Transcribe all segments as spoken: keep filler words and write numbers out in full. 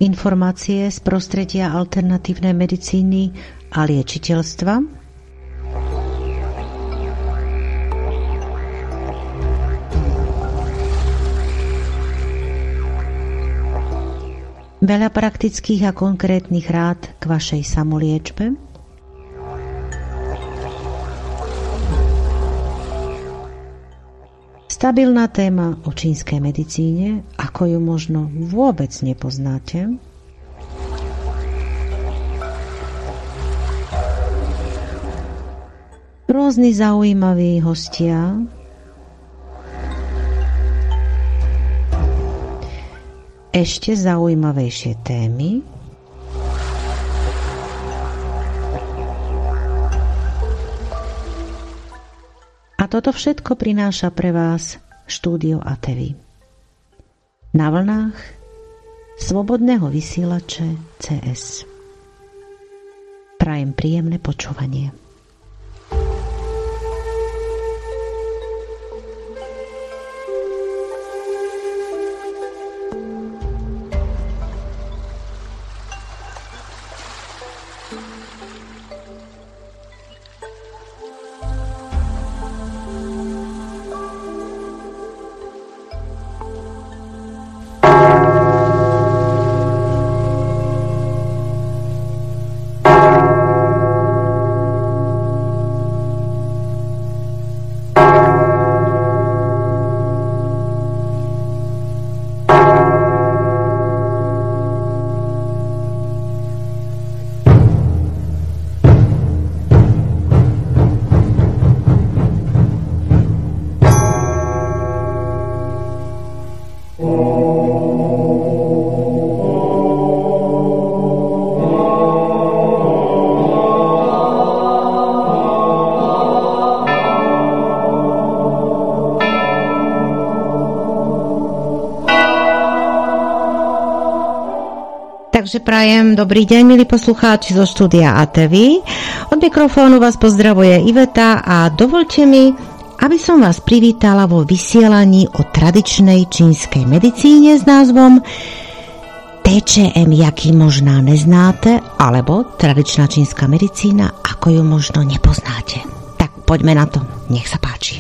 Informácie z prostredia alternatívnej medicíny a liečiteľstva. Veľa praktických a konkrétnych rád k vašej samoliečbe. Stabilná téma o čínskej medicíne, ako ju možno vôbec nepoznáte. Rôzni zaujímaví hostia. Ešte zaujímavejšie témy. A toto všetko prináša pre vás štúdio á té vé. Na vlnách slobodného vysielače cé es. Prajem príjemné počúvanie. Takže prajem dobrý deň, milí poslucháči zo štúdia á té vé. Od mikrofónu vás pozdravuje Iveta a dovoľte mi, aby som vás privítala vo vysielaní o tradičnej čínskej medicíne s názvom té če em, jaký možná neznáte, alebo tradičná čínska medicína, ako ju možno nepoznáte. Tak poďme na to, nech sa páči.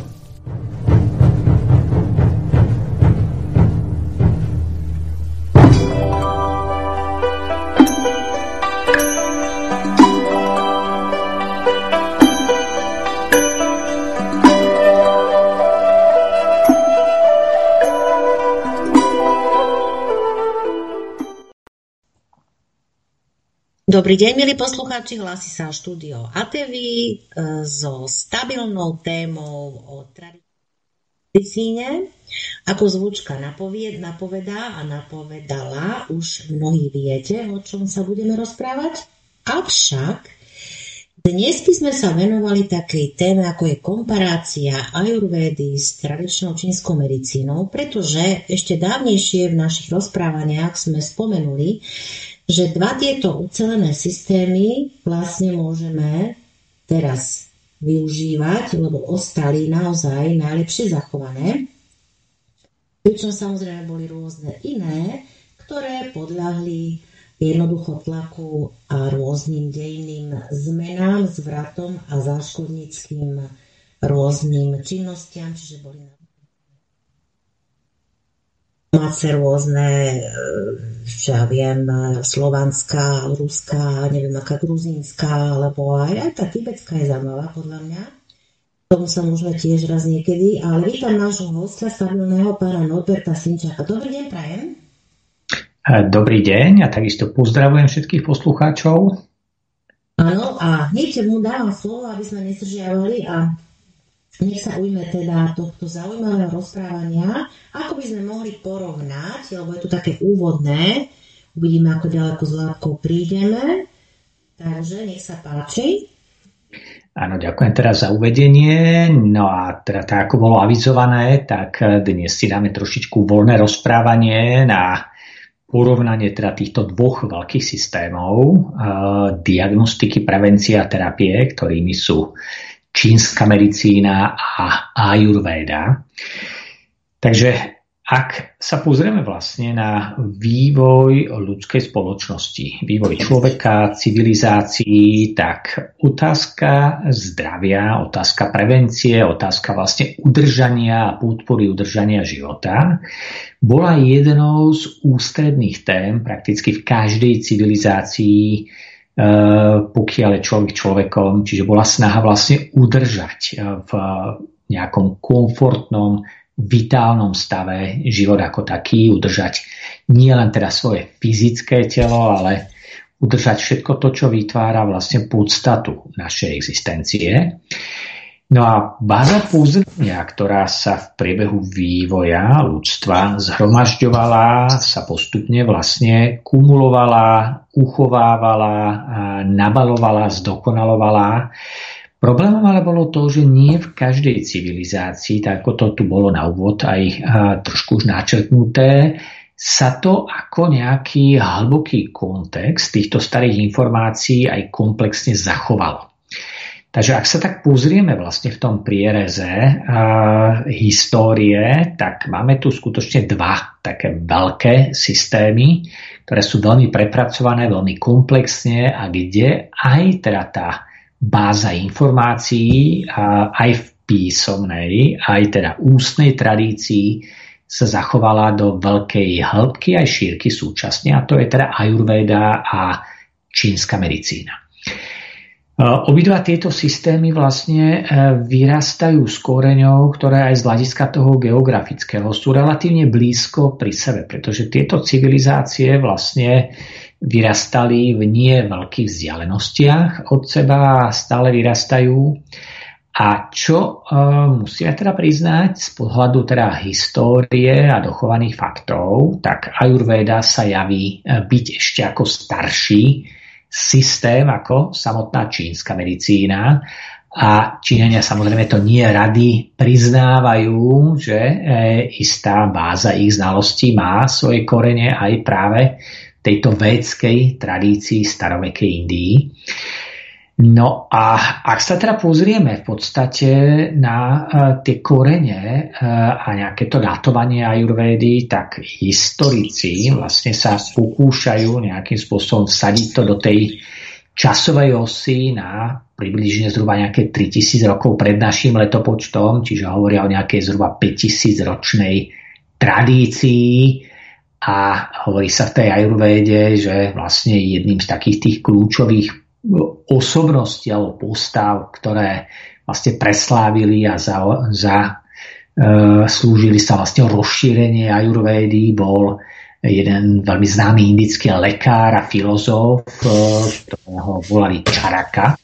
Dobrý deň, milí poslucháči, hlási sa štúdio á té vé so stabilnou témou o tradičnej medicíne. Ako zvučka napoved, napovedá a napovedala, už mnohí viete, o čom sa budeme rozprávať. Avšak dnes by sme sa venovali takej téme, ako je komparácia ajurvédy s tradičnou čínskou medicínou, pretože ešte dávnejšie v našich rozprávaniach sme spomenuli, že dva tieto ucelené systémy vlastne môžeme teraz využívať, lebo ostali naozaj najlepšie zachované. Pričom samozrejme boli rôzne iné, ktoré podľahli jednoducho tlaku a rôznym dejným zmenám, zvratom a záškodníckým rôznym činnostiam, čiže boli máce rôzne, čo ja viem, slovanská, ruská, neviem aká gruzínska, alebo aj, aj tá tibetská je zaujímavá podľa mňa. Tomu sa môžeme tiež raz niekedy, ale vítam nášho hostia, stabilného pána Norberta Sinčáka. Dobrý deň, prajem. Dobrý deň a takisto pozdravujem všetkých poslucháčov. Áno, a hneď mu dávam slovo, aby sme nezdržiavali a nech sa ujme teda tohto zaujímavého rozprávania, ako by sme mohli porovnať, lebo je to také úvodné, uvidíme, ako ďaleko s látkou prídeme, takže nech sa páči. Áno, ďakujem teraz za uvedenie, no a teda tak, ako bolo avizované, tak dnes si dáme trošičku voľné rozprávanie na porovnanie teda týchto dvoch veľkých systémov, eh, diagnostiky, prevencie a terapie, ktorými sú čínska medicína a ajurvéda. Takže ak sa pozrieme vlastne na vývoj ľudskej spoločnosti, vývoj človeka, civilizácií, tak otázka zdravia, otázka prevencie, otázka vlastne udržania a podpory udržania života bola jednou z ústredných tém prakticky v každej civilizácii, pokiaľ je človek človekom, čiže bola snaha vlastne udržať v nejakom komfortnom vitálnom stave život ako taký, udržať nie len teda svoje fyzické telo, ale udržať všetko to, čo vytvára vlastne podstatu našej existencie. No a báza poznania, ktorá sa v priebehu vývoja ľudstva zhromažďovala, sa postupne vlastne kumulovala, uchovávala, nabalovala, zdokonalovala. Problémom ale bolo to, že nie v každej civilizácii, tak ako to tu bolo na úvod aj trošku už načrtnuté, sa to ako nejaký hlboký kontext týchto starých informácií aj komplexne zachovalo. Takže ak sa tak pozrieme vlastne v tom priereze uh, histórie, tak máme tu skutočne dva také veľké systémy, ktoré sú veľmi prepracované, veľmi komplexne a kde aj teda tá báza informácií aj v písomnej, aj teda ústnej tradícii sa zachovala do veľkej hĺbky aj šírky súčasne, a to je teda ajurvéda a čínska medicína. Obidva tieto systémy vlastne vyrastajú z koreňov, ktoré aj z hľadiska toho geografického sú relatívne blízko pri sebe, pretože tieto civilizácie vlastne vyrastali v nie veľkých vzdialenostiach od seba a stále vyrastajú. A čo e, musíme teda priznať z pohľadu teda histórie a dochovaných faktov, tak ajurvéda sa javí byť ešte ako starší systém ako samotná čínska medicína. A Číňania samozrejme to nie radi priznávajú, že e, istá báza ich znalostí má svoje korene aj práve tejto védskej tradícii starovekej Indii. No a ak sa teda pozrieme v podstate na uh, tie korene uh, a nejaké to datovanie ajurvédy, tak historici vlastne sa pokúšajú nejakým spôsobom vsadiť to do tej časovej osy na približne zhruba nejaké tritisíc rokov pred našim letopočtom, čiže hovoria o nejakej zhruba päťtisíc ročnej tradícii. A hovorí sa v tej ajurvéde, že vlastne jedným z takých tých kľúčových osobností alebo postav, ktoré vlastne preslávili a za, za e, slúžili sa vlastne rozšírenie ajurvédy, bol jeden veľmi známy indický lekár a filozof, e, ktorého volali Čaraka.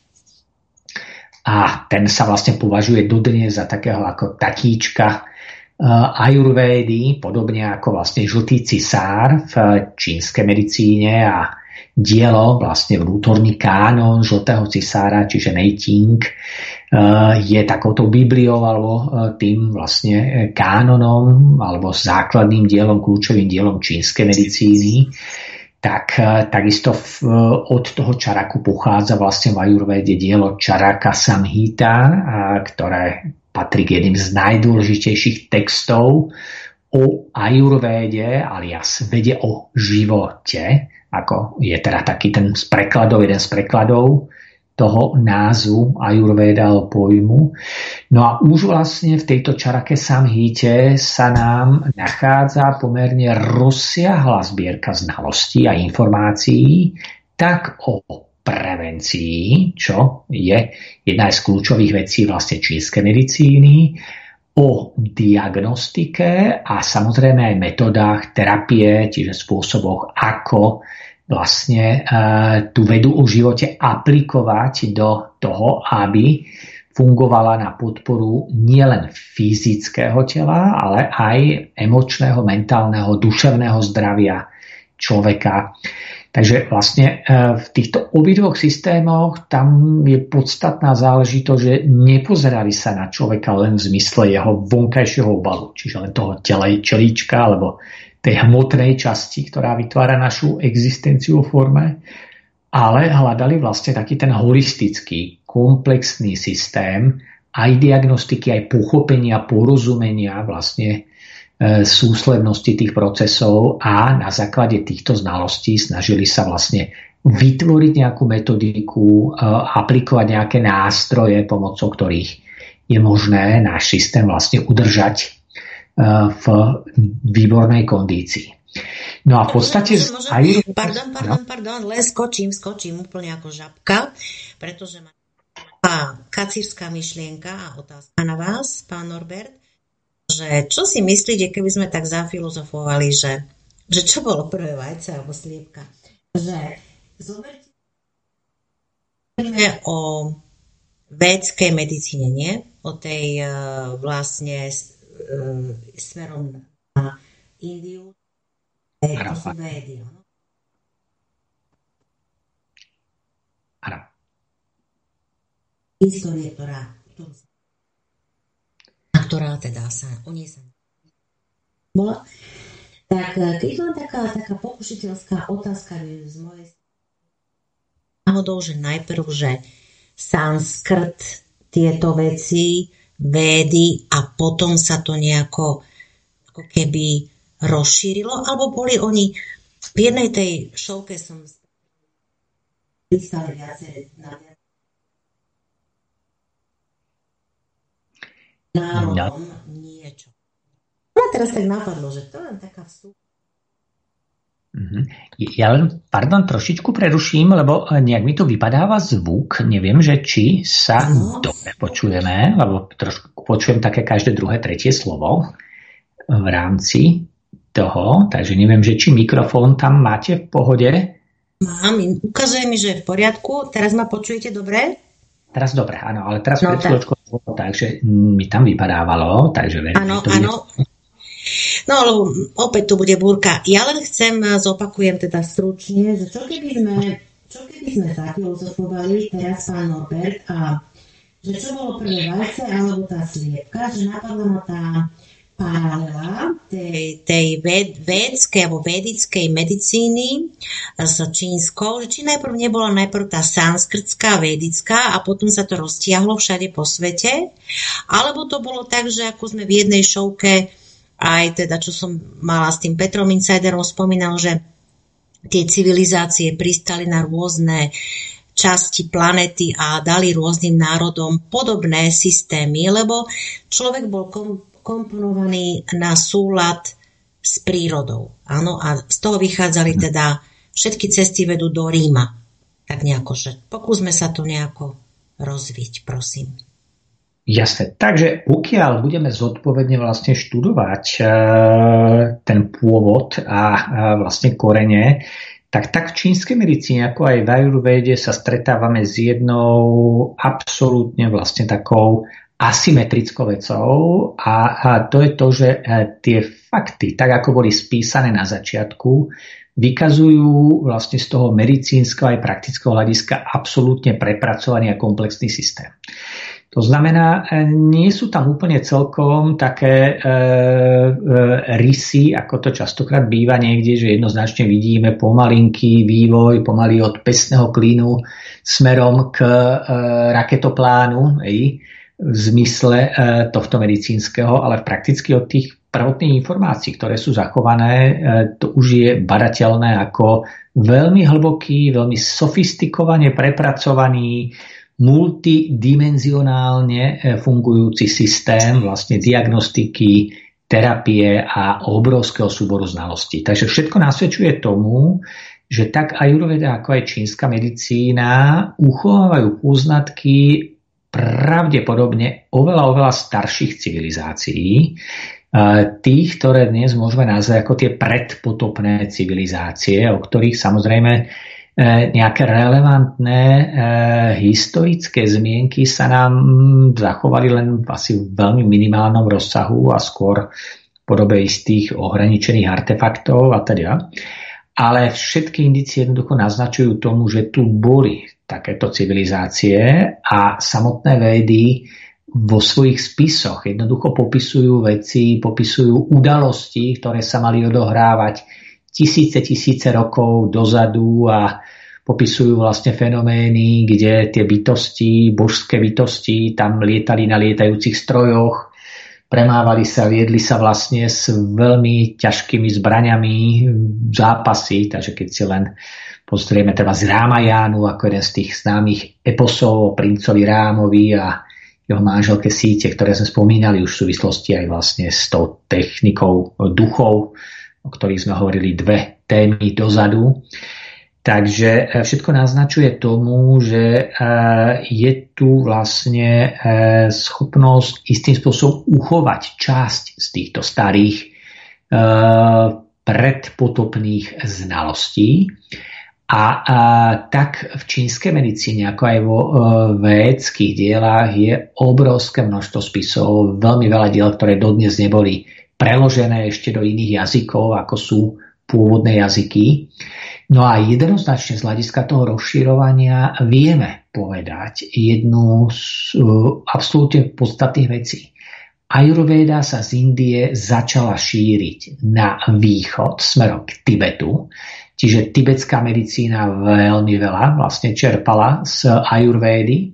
A ten sa vlastne považuje dodnes za takého ako tatíčka ajurvédy, podobne ako vlastne žltý cisár v čínskej medicíne, a dielo, vlastne vnútorný kánon žltého cisára, čiže Neijing, je takouto bibliou alebo tým vlastne kánonom alebo základným dielom, kľúčovým dielom čínskej medicíny. Tak takisto v, od toho Čaraku pochádza vlastne v ajurvéde dielo Čaraka Samhita, ktoré patrí k jedným z najdôležitejších textov o ajurvéde, alias vede o živote, ako je teda taký ten z prekladov, jeden z prekladov toho názvu ajurvéda alebo pojmu. No a už vlastne v tejto Čarake Samhite sa nám nachádza pomerne rozsiahla zbierka znalostí a informácií tak o prevencii, čo je jedna z kľúčových vecí vlastne čínskej medicíny, o diagnostike a samozrejme aj metodách terapie, čiže spôsoboch, ako vlastne e, tú vedu o živote aplikovať do toho, aby fungovala na podporu nielen fyzického tela, ale aj emočného, mentálneho, duševného zdravia človeka. Takže vlastne v týchto obidvoch systémoch tam je podstatná záležitosť, že nepozerali sa na človeka len v zmysle jeho vonkajšieho obalu, čiže len toho telíčka alebo tej hmotnej časti, ktorá vytvára našu existenciu v forme, ale hľadali vlastne taký ten holistický, komplexný systém aj diagnostiky, aj pochopenia, porozumenia vlastne súslednosti tých procesov a na základe týchto znalostí snažili sa vlastne vytvoriť nejakú metodiku, aplikovať nejaké nástroje, pomocou ktorých je možné náš systém vlastne udržať v výbornej kondícii. No a v podstate... Môžem, môžem, aj... Pardon, pardon, pardon, len skočím, skočím úplne ako žabka, pretože má kacírska myšlienka a otázka na vás, pán Norbert, že čo si myslíte, keby sme tak zafilozofovali, že, že čo bolo prvé vajce alebo sliepka? Že zoberte o védskej medicíne, nie? O tej uh, vlastne uh, smerom na Indiu. To sú védy, no? Áno. Histórie, ktorá ktorá teda sa o nej sa bola. Tak keď len taká, taká pokušiteľská otázka z mojej náhodou, že najprv, že sanskrt, tieto veci, védy a potom sa to nejako ako keby rozšírilo, alebo boli oni v jednej tej šovke som pristali viacej na viac národom niečo. No teraz tak napadlo, že to je len taká vstup. Ja len, pardon, trošičku preruším, lebo nejak mi tu vypadáva zvuk. Neviem, že či sa no. dobre počujeme, lebo trošku počujem také každé druhé, tretie slovo v rámci toho, takže neviem, že či mikrofón tam máte v pohode. Mám, ukazuje mi, že je v poriadku. Teraz ma počujete dobre? Teraz dobre, áno, ale teraz no, pred chvíľočkou tak. takže mi tam vypadávalo, takže verím, áno, že to áno. Je... No, lebo opäť tu bude búrka. Ja len chcem, zopakujem teda stručne, že čo keby sme, čo keby sme zafilozofovali teraz pán Norbert a že čo bolo prvé vajce alebo tá sliepka, že napadla ma tá paralela tej, tej ved, védskej alebo vedickej medicíny s čínskou, že či najprv nebola najprv tá sanskrtská, vedická a potom sa to roztiahlo všade po svete, alebo to bolo tak, že ako sme v jednej šovke aj teda, čo som mala s tým Petrom Insiderom spomínal, že tie civilizácie pristali na rôzne časti planety a dali rôznym národom podobné systémy, lebo človek bol kom- komponovaný na súlad s prírodou. Áno, a z toho vychádzali teda, všetky cesty vedú do Ríma. Tak nejako, že pokúsme sa to nejako rozviť, prosím. Jasné. Takže pokiaľ budeme zodpovedne vlastne študovať e, ten pôvod a e, vlastne korene, tak tak v čínskej medicíne, ako aj v ajurvéde sa stretávame s jednou absolútne vlastne takou asymetrickou vecou a, a to je to, že e, tie fakty, tak ako boli spísané na začiatku, vykazujú vlastne z toho medicínskeho aj praktického hľadiska absolútne prepracovaný a komplexný systém. To znamená, nie sú tam úplne celkom také e, e, rysy, ako to častokrát býva niekde, že jednoznačne vidíme pomalinký vývoj, pomaly od pestného klínu smerom k e, raketoplánu, ej, v zmysle e, tohto medicínskeho, ale prakticky od tých prvotných informácií, ktoré sú zachované, e, to už je badateľné ako veľmi hlboký, veľmi sofistikovane prepracovaný, multidimenzionálne fungujúci systém vlastne diagnostiky, terapie a obrovského súboru znalostí. Takže všetko nasvedčuje tomu, že tak ajurveda ako aj čínska medicína uchovávajú poznatky pravdepodobne oveľa, oveľa starších civilizácií, tých, ktoré dnes môžeme nazvať ako tie predpotopné civilizácie, o ktorých samozrejme nejaké relevantné e, historické zmienky sa nám zachovali len asi v veľmi minimálnom rozsahu a skôr v podobe istých ohraničených artefaktov a teda. Ale všetky indície jednoducho naznačujú tomu, že tu boli takéto civilizácie a samotné védy vo svojich spisoch jednoducho popisujú veci, popisujú udalosti, ktoré sa mali odohrávať tisíce, tisíce rokov dozadu a popisujú vlastne fenomény, kde tie bytosti, božské bytosti tam lietali na lietajúcich strojoch, premávali sa, viedli sa vlastne s veľmi ťažkými zbraňami zápasy, takže keď si len pozrieme teda z Rámajánu ako jeden z tých známych eposov o princovi Rámovi a jeho manželke Síte, ktoré sme spomínali už v súvislosti aj vlastne s tou technikou duchov, o ktorých sme hovorili dve témy dozadu. Takže všetko naznačuje tomu, že je tu vlastne schopnosť istým spôsobom uchovať časť z týchto starých predpotopných znalostí. A, a tak v čínskej medicíne, ako aj vo e, védskych dielách je obrovské množstvo spisov, veľmi veľa diel, ktoré dodnes neboli preložené ešte do iných jazykov, ako sú pôvodné jazyky. No a jednoznačne z hľadiska toho rozširovania vieme povedať jednu z e, absolútne podstatných vecí. Ajurvéda sa z Indie začala šíriť na východ smerom k Tibetu. Čiže tibetská medicína veľmi veľa vlastne čerpala z ajurvédy.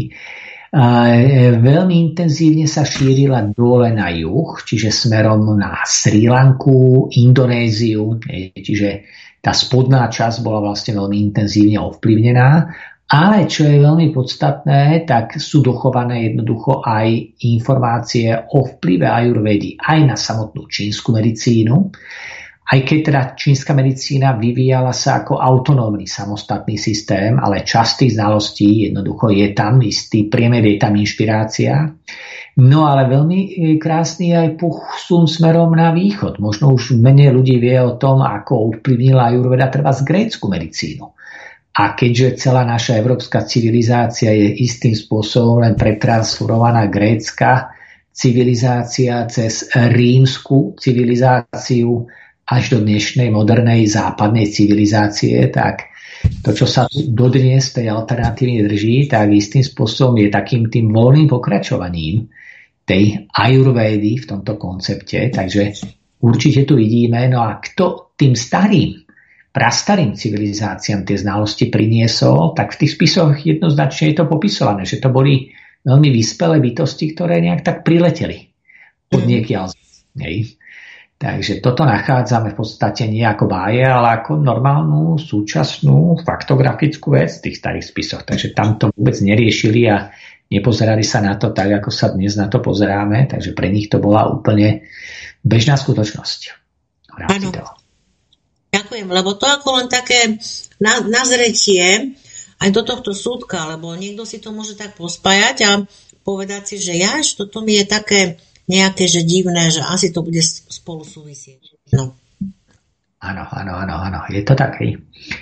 Veľmi intenzívne sa šírila dole na juh, čiže smerom na Srí Lanku, Indonéziu. Čiže tá spodná časť bola vlastne veľmi intenzívne ovplyvnená. Ale čo je veľmi podstatné, tak sú dochované jednoducho aj informácie o vplyve ajurvédy aj na samotnú čínsku medicínu. Aj keď teda čínska medicína vyvíjala sa ako autonómny samostatný systém, ale časť tých znalostí jednoducho je tam, istý priemer, je tam inšpirácia. No ale veľmi krásny je aj posun smerom na východ. Možno už menej ľudí vie o tom, ako ovplyvnila ajurvéda treba z grécku medicínu. A keďže celá naša európska civilizácia je istým spôsobom len pretransformovaná grécka civilizácia cez rímsku civilizáciu až do dnešnej modernej západnej civilizácie, tak to, čo sa dodnes tej alternatívne drží, tak istým spôsobom je takým tým voľným pokračovaním tej ajurvédy v tomto koncepte. Takže určite tu vidíme, no a kto tým starým, prastarým civilizáciám tie znalosti priniesol, tak v tých spisoch jednoznačne je to popisované, že to boli veľmi vyspelé bytosti, ktoré nejak tak prileteli od niekiaľ. Nej. Takže toto nachádzame v podstate nie ako báje, ale ako normálnu, súčasnú, faktografickú vec v tých starých spisoch. Takže tam to vôbec neriešili a nepozerali sa na to tak, ako sa dnes na to pozeráme. Takže pre nich to bola úplne bežná skutočnosť. Áno. Ďakujem, lebo to ako len také nazretie aj do tohto súdka, lebo niekto si to môže tak pospájať a povedať si, že jaž, toto mi je také nejaké, že divné, že asi to bude spolu súvisieť. No. Áno, áno, áno, áno, je to také.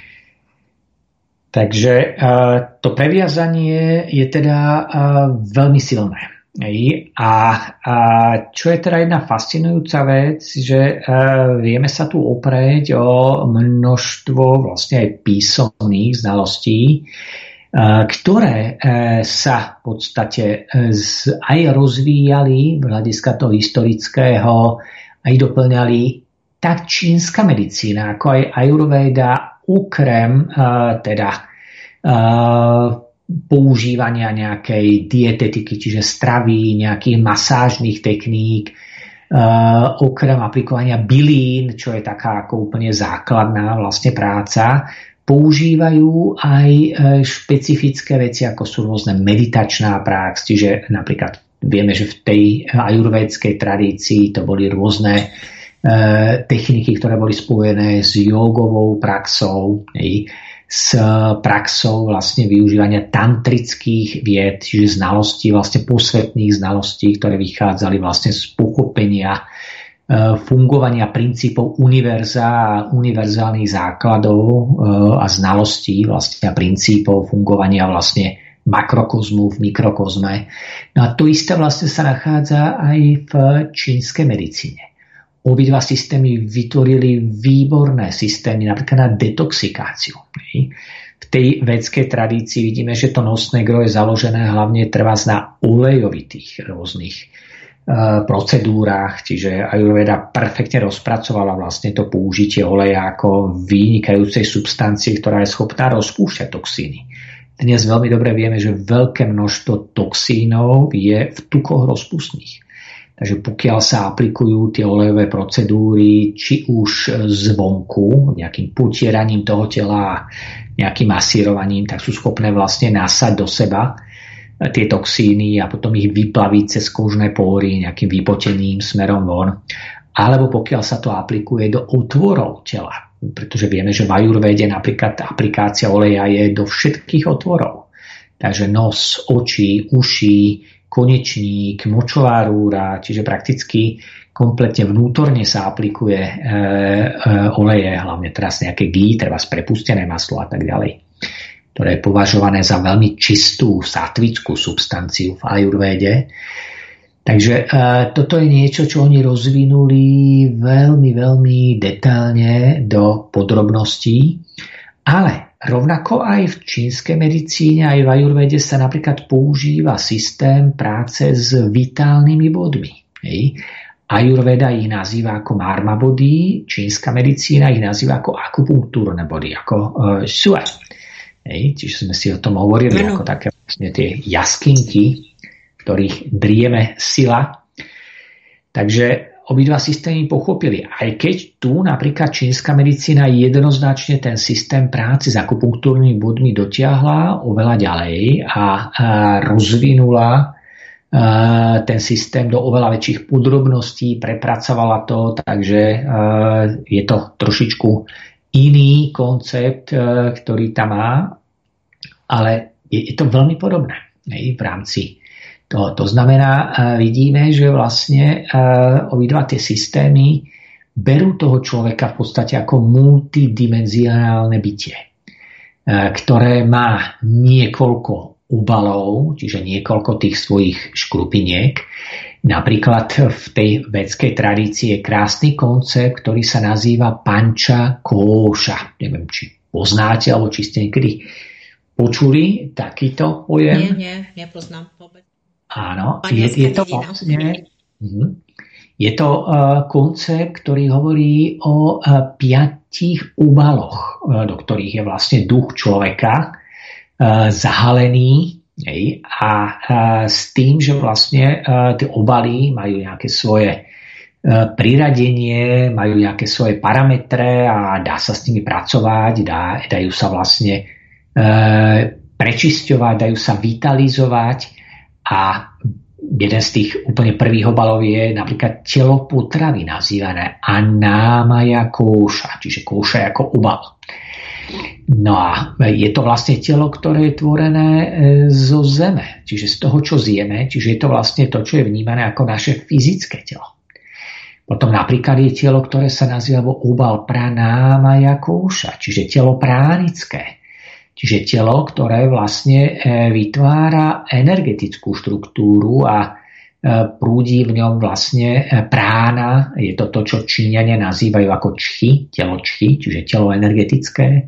Takže uh, to previazanie je teda uh, veľmi silné. A, a čo je teda jedna fascinujúca vec, že uh, vieme sa tu oprieť o množstvo vlastne aj písomných znalostí, ktoré sa v podstate aj rozvíjali v hľadiska toho historického, aj doplňali tak čínska medicína, ako aj ajurvéda, okrem teda používania nejakej dietetiky, čiže stravy, nejakých masážnych techník, okrem aplikovania bylín, čo je taká ako úplne základná vlastne práca, používajú aj špecifické veci, ako sú rôzne meditačná prax, čiže napríklad vieme, že v tej ajurvédskej tradícii to boli rôzne e, techniky, ktoré boli spojené s jogovou praxou, e, s praxou vlastne využívania tantrických vied, čiže znalostí, vlastne posvetných znalostí, ktoré vychádzali vlastne z pochopenia fungovania princípov univerza a univerzálnych základov a znalostí vlastne a princípov fungovania vlastne makrokozmu v mikrokozme. No a to isté vlastne sa nachádza aj v čínskej medicíne. Obidva systémy vytvorili výborné systémy napríklad na detoxikáciu. V tej védskej tradícii vidíme, že to nosné gro je založené hlavne trvá na olejovitých rôznych procedúrach, čiže ajurvéda perfektne rozpracovala vlastne to použitie oleja ako vynikajúcej substancie, ktorá je schopná rozpúšťať toxíny. Dnes veľmi dobre vieme, že veľké množstvo toxínov je v tukoch rozpustných. Takže pokiaľ sa aplikujú tie olejové procedúry, či už zvonku, nejakým potieraním toho tela, nejakým masírovaním, tak sú schopné vlastne nasať do seba tie toxíny a potom ich vyplaviť cez kožné pory nejakým vypotením smerom von. Alebo pokiaľ sa to aplikuje do otvorov tela, pretože vieme, že v ajurvéde napríklad aplikácia oleja je do všetkých otvorov. Takže nos, oči, uši, konečník, močová rúra, čiže prakticky kompletne vnútorne sa aplikuje e, e, oleje, hlavne teraz nejaké gí, treba prepustené maslo a tak ďalej, ktoré je považované za veľmi čistú satvickú substanciu v ajurvéde. Takže e, toto je niečo, čo oni rozvinuli veľmi, veľmi detailne do podrobností, ale rovnako aj v čínskej medicíne, aj v ajurvéde sa napríklad používa systém práce s vitálnymi bodmi. Hej. Ajurveda ich nazýva ako marma body, čínska medicína ich nazýva ako akupunktúrne body, ako uh, sue. Hej. Čiže sme si o tom hovorili, ano. Ako také vlastne tie jaskinky, ktorých drieme sila. Takže obidva systémy pochopili. Aj keď tu napríklad čínska medicína jednoznačne ten systém práce s akupunktúrnymi bodmi dotiahla oveľa ďalej a, a rozvinula a, ten systém do oveľa väčších podrobností, prepracovala to, takže a, je to trošičku iný koncept, a, ktorý tam má, ale je, je to veľmi podobné v rámci. To, to znamená, vidíme, že vlastne obidva tie systémy berú toho človeka v podstate ako multidimenzionálne bytie, ktoré má niekoľko obalov, čiže niekoľko tých svojich škrupiniek. Napríklad v tej védskej tradícii je krásny koncept, ktorý sa nazýva panča kóša. Neviem, či poznáte, alebo či ste niekedy počuli takýto pojem. Nie, nie, nepoznám vôbec. Áno, je, je to vlastne je to uh, koncept, ktorý hovorí o uh, piatich obaloch, uh, do ktorých je vlastne duch človeka uh, zahalený, hej, a uh, s tým, že vlastne uh, tie obaly majú nejaké svoje uh, priradenie, majú nejaké svoje parametre a dá sa s nimi pracovať, dá, dajú sa vlastne uh, prečisťovať, dajú sa vitalizovať. A jeden z tých úplne prvých obalov je napríklad telo potravy nazývané anámaja kóša, čiže kóša ako obal. No a je to vlastne telo, ktoré je tvorené zo zeme, čiže z toho, čo zjeme, čiže je to vlastne to, čo je vnímané ako naše fyzické telo. Potom napríklad je telo, ktoré sa nazýva obal pranámaja kóša, čiže telo pránické. Čiže telo, ktoré vlastne vytvára energetickú štruktúru a prúdi v ňom vlastne prána. Je to to, čo Číňania nazývajú ako čchi, telo čchi, čiže telo energetické.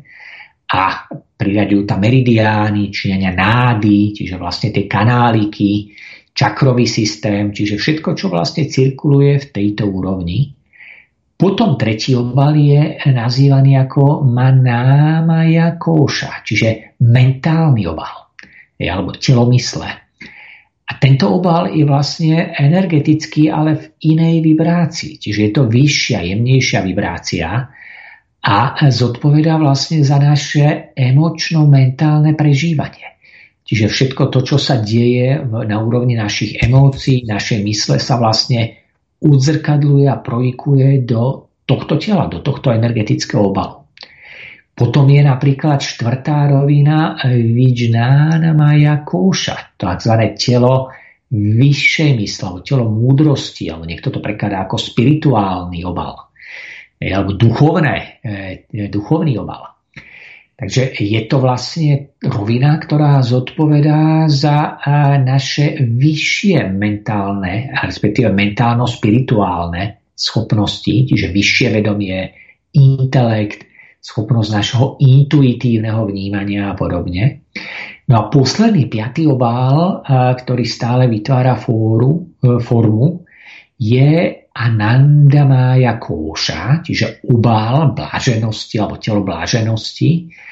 A priraďujú tam meridiány, Číňania nády, čiže vlastne tie kanáliky, čakrový systém, čiže všetko, čo vlastne cirkuluje v tejto úrovni. Potom tretí obal je nazývaný ako manámaja kóša, čiže mentálny obal, alebo telo mysle. A tento obal je vlastne energetický, ale v inej vibrácii, čiže je to vyššia, jemnejšia vibrácia a zodpovedá vlastne za naše emočno-mentálne prežívanie. Čiže všetko to, čo sa deje na úrovni našich emócií, našej mysle sa vlastne udzrkadluje a projikuje do tohto tela, do tohto energetického obalu. Potom je napríklad štvrtá rovina Vijnanamaya kóša, takzvané telo vyššej mysle, telo múdrosti, alebo niekto to prekladá ako spirituálny obal, alebo duchovné, duchovný obal. Takže je to vlastne rovina, ktorá zodpovedá za naše vyššie mentálne, respektíve mentálno-spirituálne schopnosti, čiže vyššie vedomie, intelekt, schopnosť našho intuitívneho vnímania a podobne. No a posledný piatý obal, ktorý stále vytvára fóru, formu, je Anandamaya kóša, čiže obal bláženosti alebo telo bláženosti,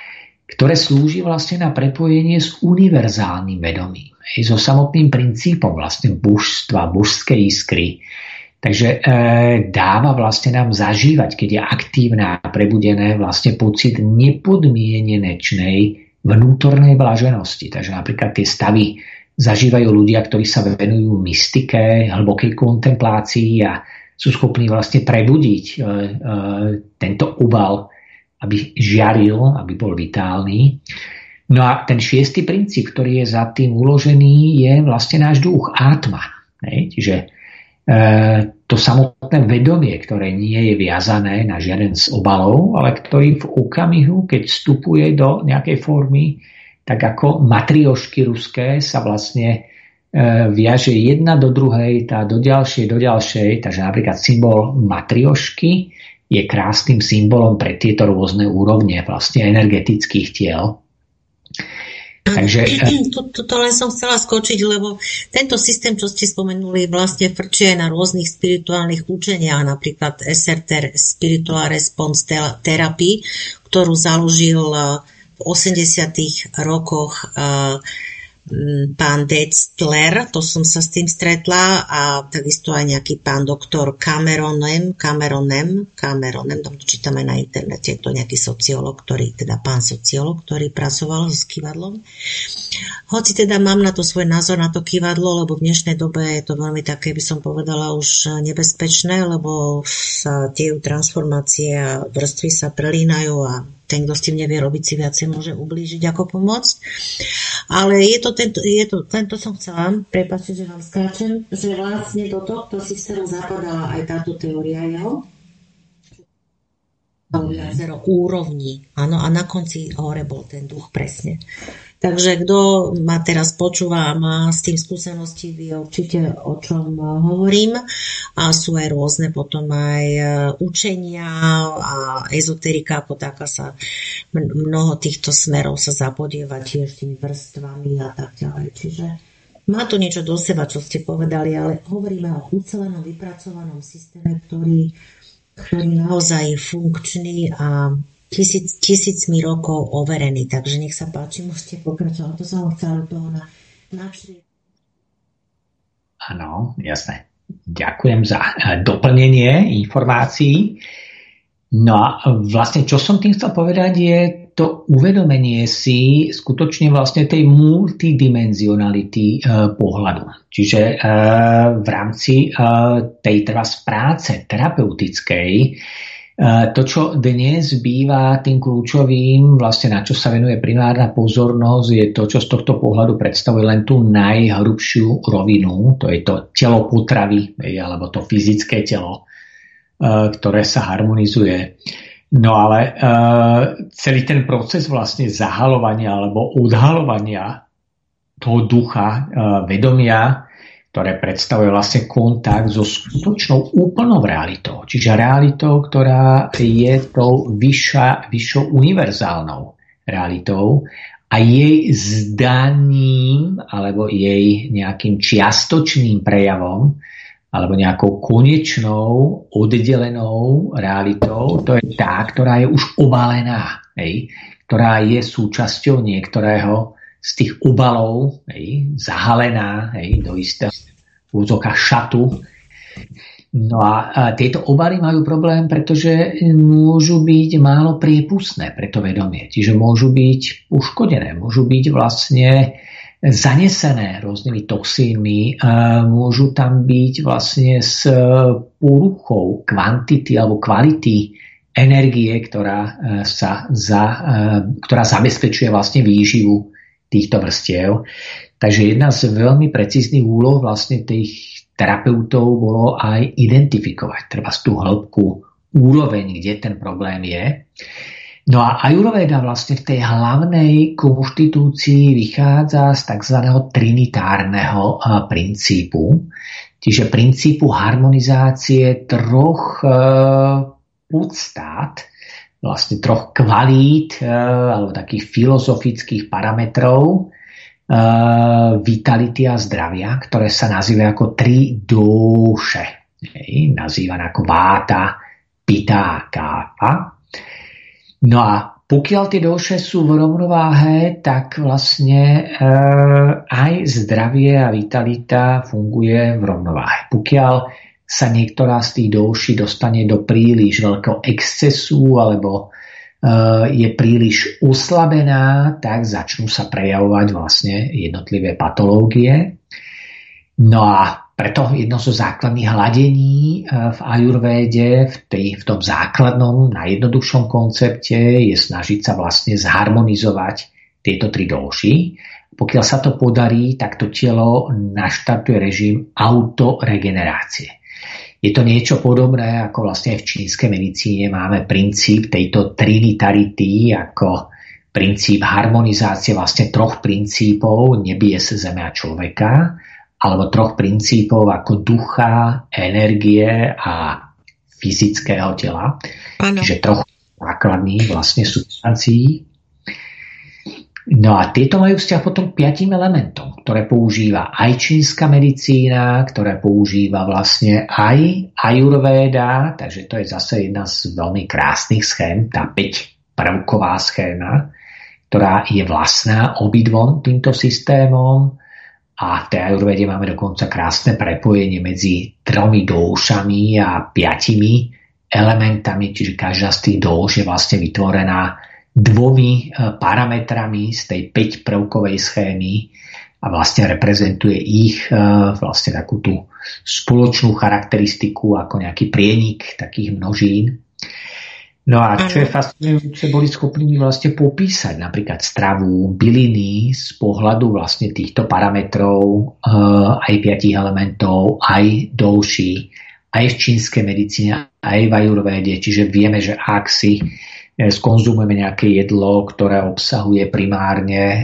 ktoré slúži vlastne na prepojenie s univerzálnym vedomím, hej, so samotným princípom vlastne božstva, božskej iskry. Takže e, dáva vlastne nám zažívať, keď je aktívne a prebudené, vlastne pocit nepodmienenečnej vnútornej blaženosti. Takže napríklad tie stavy zažívajú ľudia, ktorí sa venujú mystike, hlbokej kontemplácii a sú schopní vlastne prebudiť e, e, tento obal, aby žiaril, aby bol vitálny. No a ten šiestý princíp, ktorý je za tým uložený, je vlastne náš duch, átma. Hej? Čiže e, to samotné vedomie, ktoré nie je viazané na žiaden z obalov, ale ktorý v okamihu, keď vstupuje do nejakej formy, tak ako matriošky ruské sa vlastne e, viaže jedna do druhej, tá do ďalšej, do ďalšej. Takže napríklad symbol matriošky je krásnym symbolom pre tieto rôzne úrovne vlastne energetických tiel. Takže toto len som chcela skočiť, lebo tento systém, čo ste spomenuli, vlastne frčí aj na rôznych spirituálnych učeniach, napríklad es er té, Spiritual Response Therapy, ktorú založil v osemdesiatych rokoch uh, pán Detzler, to som sa s tým stretla, a takisto aj nejaký pán doktor Cameronem, Cameronem, Cameronem, tam to čítame na internete, je to nejaký sociológ, ktorý, teda pán sociológ, ktorý pracoval s kývadlom. Hoci teda mám na to svoj názor na to kývadlo, lebo v dnešnej dobe je to veľmi také, by som povedala, už nebezpečné, lebo sa dejú transformácie a vrstvy sa prelínajú a ten, kto s tým nevie robiť, si viacej môže ublížiť ako pomôcť. Ale je to tento, je to, tento som chcela, prepáčte, že vám skáčem, že vlastne do tohto systému zapadala aj táto teória, jo? Viacero úrovní, áno, a na konci hore bol ten duch presne. Takže kto ma teraz počúva a má s tým skúsenosti, vie určite, o čom hovorím. A sú aj rôzne potom aj učenia a ezoterika ako taká sa, mnoho týchto smerov sa zapodieva tiež tými vrstvami a tak ďalej. Čiže má to niečo do seba, čo ste povedali, ale hovoríme o ucelenom, vypracovanom systéme, ktorý, ktorý naozaj je funkčný a Tisíc, tisícmi rokov overený, takže nech sa páči, môžete pokračovať. To som chcela do toho na, načrieť. Áno, jasné. Ďakujem za doplnenie informácií. No a vlastne, čo som tým chcel povedať, je to uvedomenie si skutočne vlastne tej multidimenzionality e, pohľadu. Čiže e, v rámci e, tej teraz práce terapeutickej to, čo dnes býva tým kľúčovým, vlastne na čo sa venuje primárna pozornosť, je to, čo z tohto pohľadu predstavuje len tú najhrubšiu rovinu, to je to telo potravy, alebo to fyzické telo, ktoré sa harmonizuje. No ale celý ten proces vlastne zahalovania alebo odhalovania toho ducha, vedomia, ktoré predstavuje vlastne kontakt so skutočnou úplnou realitou. Čiže realitou, ktorá je tou vyššia, vyššou univerzálnou realitou a jej zdaním alebo jej nejakým čiastočným prejavom alebo nejakou konečnou, oddelenou realitou, to je tá, ktorá je už obalená, hej, ktorá je súčasťou niektorého z tých obalov, hej, zahalená, hej, do istého úzoka šatu. No a, a tieto obaly majú problém, pretože môžu byť málo priepustné pre to vedomie. Čiže môžu byť uškodené, môžu byť vlastne zanesené rôznymi toxínmi, môžu tam byť vlastne s poruchou kvantity alebo kvality energie, ktorá, sa za, ktorá zabezpečuje vlastne výživu týchto vrstiev. Takže jedna z veľmi precíznych úloh vlastne tých terapeutov bolo aj identifikovať treba tú hĺbku, úroveň, kde ten problém je. No a ajurvéda vlastne v tej hlavnej konštitúcii vychádza z tzv. Trinitárneho princípu, čiže princípu harmonizácie troch podstát, vlastne troch kvalít alebo takých filozofických parametrov vitality a zdravia, ktoré sa nazývajú ako tri dóše. Nazývané ako váta, pita a káfa. No a pokiaľ tie dóše sú v rovnováhe, tak vlastne e, aj zdravie a vitalita funguje v rovnováhe. Pokiaľ sa niektorá z tých dóší dostane do príliš veľkého excesu alebo je príliš uslabená, tak začnú sa prejavovať vlastne jednotlivé patológie. No a preto jedno zo základných hladení v ajurvéde, v, tej, v tom základnom, najjednoduchšom koncepte je snažiť sa vlastne zharmonizovať tieto tri dóši. Pokiaľ sa to podarí, tak to telo naštartuje režim autoregenerácie. Je to niečo podobné, ako vlastne v čínskej medicíne máme princíp tejto trinitarity, ako princíp harmonizácie vlastne troch princípov nebies, zeme a človeka, alebo troch princípov ako ducha, energie a fyzického tela. Ano. Čiže troch základných vlastne substancií. No a tieto majú vzťah potom k piatim elementom, ktoré používa aj čínska medicína, ktoré používa vlastne aj ajurvéda, takže to je zase jedna z veľmi krásnych schém, tá päťprvková schéma, ktorá je vlastná obidvom týmto systémom a v tej ajurvéde máme dokonca krásne prepojenie medzi tromi dóšami a piatimi elementami, čiže každá z tých dóš je vlastne vytvorená dvomi parametrami z tej päťprvkovej schémy a vlastne reprezentuje ich vlastne takú tú spoločnú charakteristiku ako nejaký prienik takých množín. No a čo je fascinujúce, boli schopní vlastne popísať napríklad stravu, byliny z pohľadu vlastne týchto parametrov, aj piatich elementov, aj dóší, aj v čínskej medicíne, aj v ajurvéde. Čiže vieme, že ak si skonzumujeme nejaké jedlo, ktoré obsahuje primárne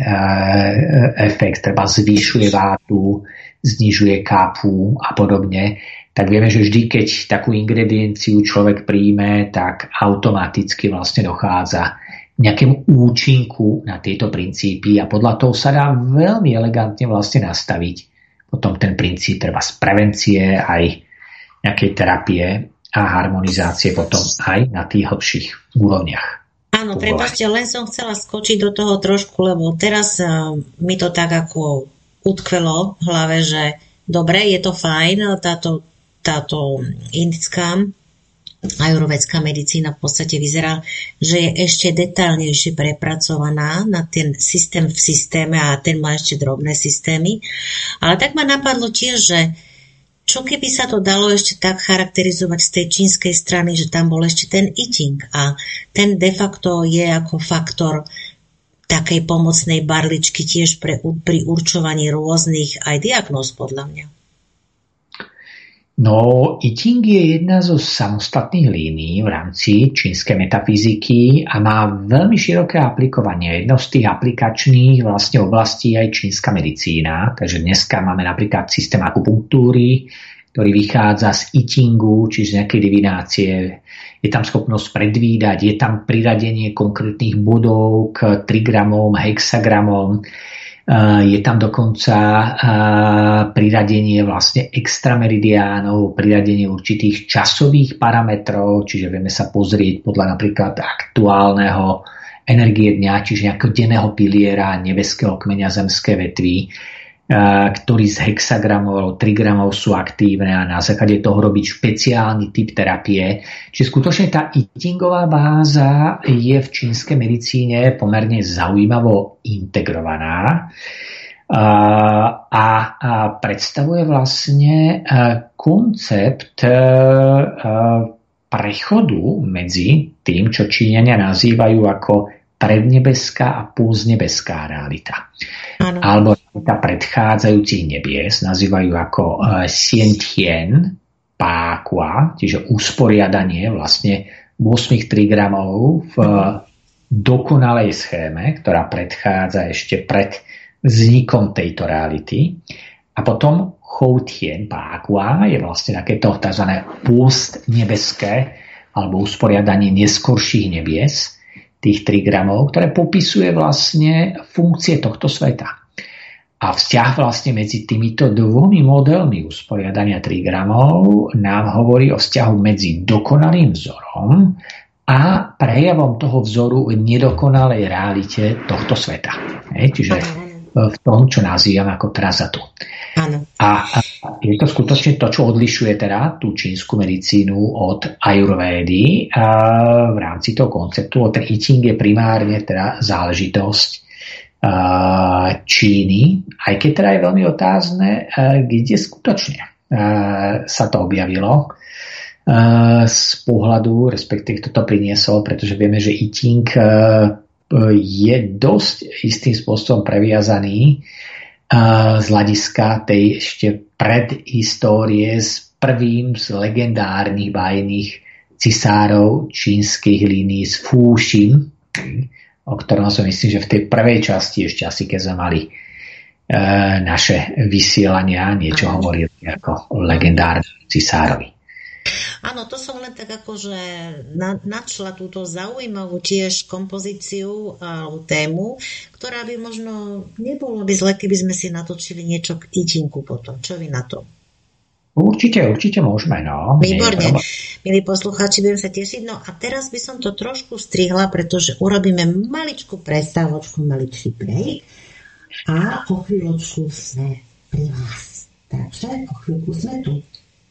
efekt, treba zvyšuje vátu, znižuje kápu a podobne, tak vieme, že vždy, keď takú ingredienciu človek príjme, tak automaticky vlastne dochádza k nejakému účinku na tieto princípy a podľa toho sa dá veľmi elegantne vlastne nastaviť potom ten princíp treba z prevencie aj nejakej terapie a harmonizácie potom aj na tých hlbších úrovniach. Áno, prepáčte, len som chcela skočiť do toho trošku, lebo teraz uh, mi to tak ako utkvelo v hlave, že dobre, je to fajn, táto, táto indická ajurvédská medicína v podstate vyzerá, že je ešte detailnejšie prepracovaná na ten systém v systéme a ten má ešte drobné systémy. Ale tak ma napadlo tiež, že čo keby sa to dalo ešte tak charakterizovať z tej čínskej strany, že tam bol ešte ten I Ching a ten de facto je ako faktor takej pomocnej barličky tiež pre, pri určovaní rôznych aj diagnóz podľa mňa. No, I Ching je jedna zo samostatných línií v rámci čínskej metafyziky a má veľmi široké aplikovanie. Jedno z tých aplikačných vlastne oblastí aj čínska medicína. Takže dneska máme napríklad systém akupunktúry, ktorý vychádza z I Chingu, čiže z nejakej divinácie. Je tam schopnosť predvídať, je tam priradenie konkrétnych bodov k trigramom, hexagramom. Je tam dokonca priradenie vlastne extrameridiánov, priradenie určitých časových parametrov, čiže vieme sa pozrieť podľa napríklad aktuálneho energie dňa, čiže nejakého denného piliera nebeského kmeňa zemské vetvy, ktorí z hexagramov alebo trigramov sú aktívne a na základe toho robiť špeciálny typ terapie. Čiže skutočne tá I Chingová báza je v čínskej medicíne pomerne zaujímavo integrovaná a predstavuje vlastne koncept prechodu medzi tým, čo Číňania nazývajú ako prednebeská a póznebeská realita. Ano. Alebo realita predchádzajúcich nebies nazývajú ako uh, Xiantien Pákua, čiže usporiadanie vlastne osem trigramov v uh, dokonalej schéme, ktorá predchádza ešte pred vznikom tejto reality. A potom Choutien Pákua je vlastne takéto tzv. Postnebeské alebo usporiadanie neskorších nebies, tých trigramov, ktoré popisuje vlastne funkcie tohto sveta. A vzťah vlastne medzi týmito dvomi modelmi usporiadania trigramov nám hovorí o vzťahu medzi dokonalým vzorom a prejavom toho vzoru nedokonalej realite tohto sveta. Hej, čiže v tom, čo nazývam ako trazatu. Áno. A je to skutočne to, čo odlišuje teda tú čínsku medicínu od ajurvédy a v rámci toho konceptu. Ten I Ching je primárne teda záležitosť Číny, aj keď teda je veľmi otázne, kde skutočne sa to objavilo z pohľadu, respektíve kto to priniesol, pretože vieme, že I Ching je dosť istým spôsobom previazaný z hľadiska tej ešte predhistórie s prvým z legendárnych bájnych cisárov čínskych línií z Fuxin, o ktorom som myslím, že v tej prvej časti ešte asi, keď sme mali e, naše vysielania, niečo hovorili ako legendárny cisárovi. Áno, to som len tak akože načla túto zaujímavú tiež kompozíciu alebo tému, ktorá by možno nebolo by zle, keby sme si natočili niečo k I Chingu potom. Čo vy na to? Určite, určite môžeme, no. Výborne. Milí poslucháči, budem sa tešiť. No a teraz by som to trošku strihla, pretože urobíme maličku prestávočku, maličký break a o chvíľočku sme pri vás. Takže o chvíľku sme tu.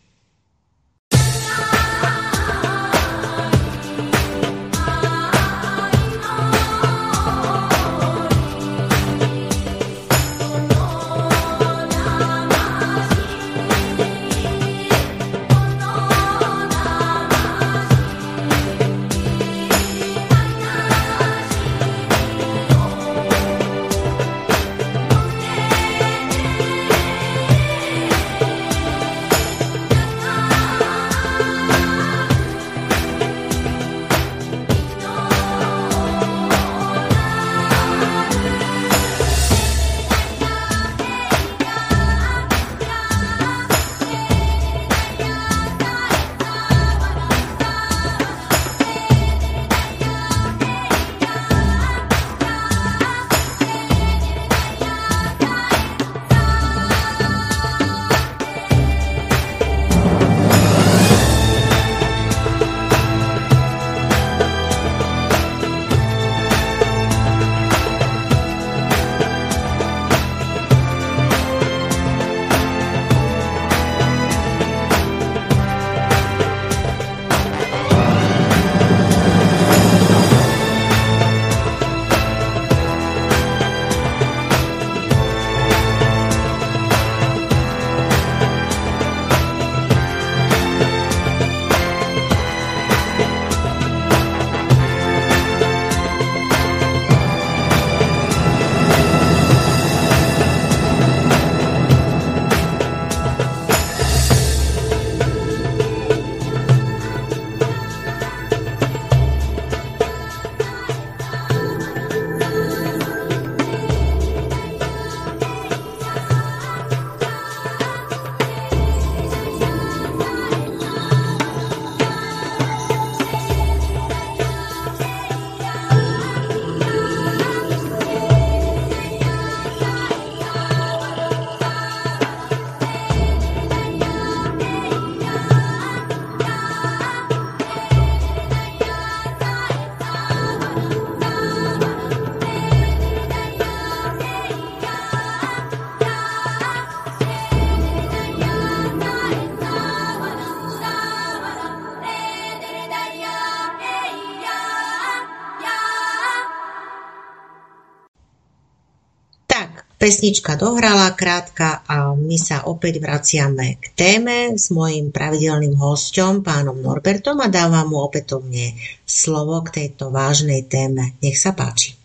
Pesnička dohrala krátka a my sa opäť vraciame k téme s mojím pravidelným hosťom, pánom Norbertom, a dávam mu opätovne slovo k tejto vážnej téme. Nech sa páči.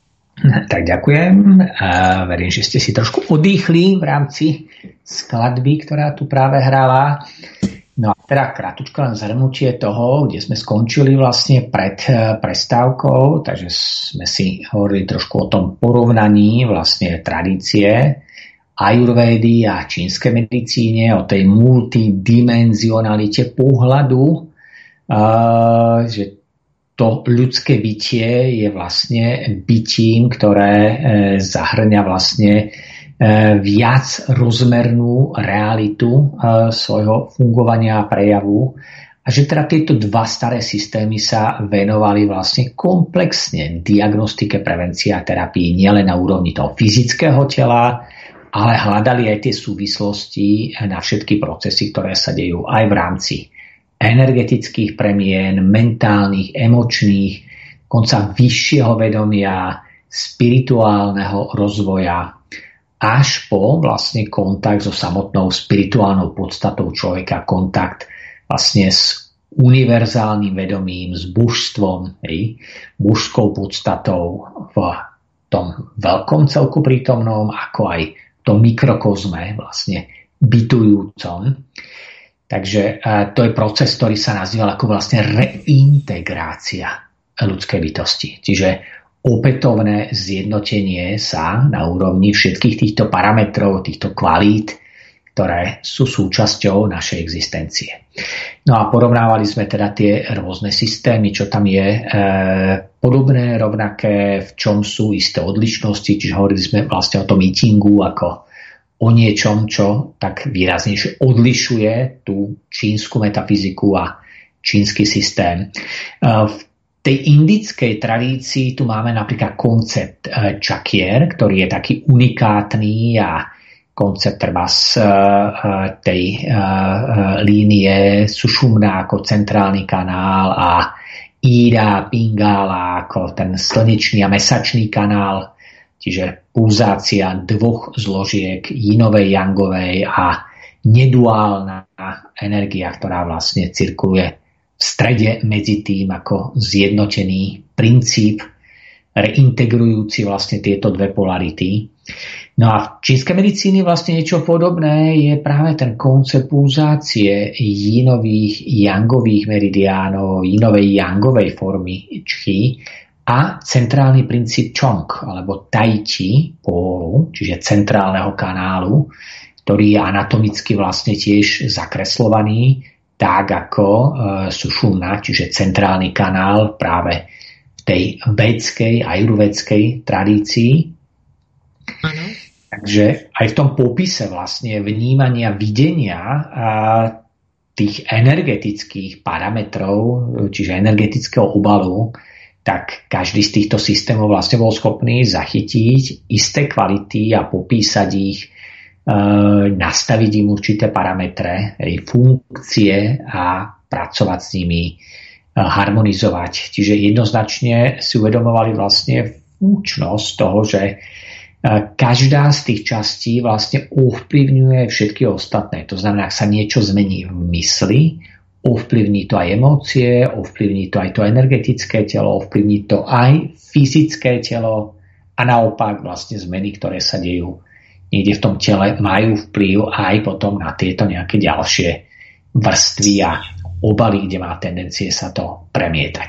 Tak ďakujem. A verím, že ste si trošku odýchli v rámci skladby, ktorá tu práve hrála. No a teda krátko len zhrnutie toho, kde sme skončili vlastne pred prestávkou, takže sme si hovorili trošku o tom porovnaní vlastne tradície ajurvédy a čínskej medicíne, o tej multidimenzionalite pohľadu, že to ľudské bytie je vlastne bytím, ktoré zahrňa vlastne viac rozmernú realitu svojho fungovania a prejavu A že teda tieto dva staré systémy sa venovali vlastne komplexne diagnostike, prevencii a terapii nielen na úrovni toho fyzického tela, ale hľadali aj tie súvislosti na všetky procesy, ktoré sa dejú aj v rámci energetických premien, mentálnych, emočných, konca vyššieho vedomia, spirituálneho rozvoja, až po vlastne kontakt so samotnou spirituálnou podstatou človeka, kontakt vlastne s univerzálnym vedomím, s božstvom, hej, božskou podstatou v tom veľkom celku prítomnom, ako aj v tom mikrokozme vlastne bytujúcom. Takže to je proces, ktorý sa nazýval ako vlastne reintegrácia ľudskej bytosti. Čiže opätovné zjednotenie sa na úrovni všetkých týchto parametrov, týchto kvalít, ktoré sú súčasťou našej existencie. No a porovnávali sme teda tie rôzne systémy, čo tam je e, podobné, rovnaké, v čom sú isté odlišnosti, čiže hovorili sme vlastne o tom eatingu ako o niečom, čo tak výraznejšie odlišuje tú čínsku metafyziku a čínsky systém. E, v tej indickej tradícii tu máme napríklad koncept e, čakier, ktorý je taký unikátny a koncept treba z uh, tej uh, línie Sušumna ako centrálny kanál a Íra, Pingala ako ten slnečný a mesačný kanál, čiže pulzácia dvoch zložiek jinovej, jangovej a neduálna energia, ktorá vlastne cirkuluje v strede medzi tým ako zjednotený princíp reintegrujúci vlastne tieto dve polarity. No a v čínskej medicíne vlastne niečo podobné je práve ten koncept pulzácie jinových, jangových meridiánov, jinovej, jangovej formy čchi a centrálny princíp čong, alebo tai chi pólu, čiže centrálneho kanálu, ktorý je anatomicky vlastne tiež zakreslovaný, tak ako e, sušumna, čiže centrálny kanál práve v tej védskej, ajurvédskej tradícii. Áno. Takže aj v tom popise vlastne vnímania, videnia a tých energetických parametrov, čiže energetického obalu, tak každý z týchto systémov vlastne bol schopný zachytiť isté kvality a popísať ich, e, nastaviť im určité parametre, funkcie a pracovať s nimi, e, harmonizovať. Čiže jednoznačne si uvedomovali vlastne funkčnosť toho, že každá z tých častí vlastne ovplyvňuje všetky ostatné. To znamená, ak sa niečo zmení v mysli, ovplyvní to aj emócie, ovplyvní to aj to energetické telo, ovplyvní to aj fyzické telo a naopak vlastne zmeny, ktoré sa dejú niekde v tom tele, majú vplyv aj potom na tieto nejaké ďalšie vrstvy a obaly, kde má tendencie sa to premietať.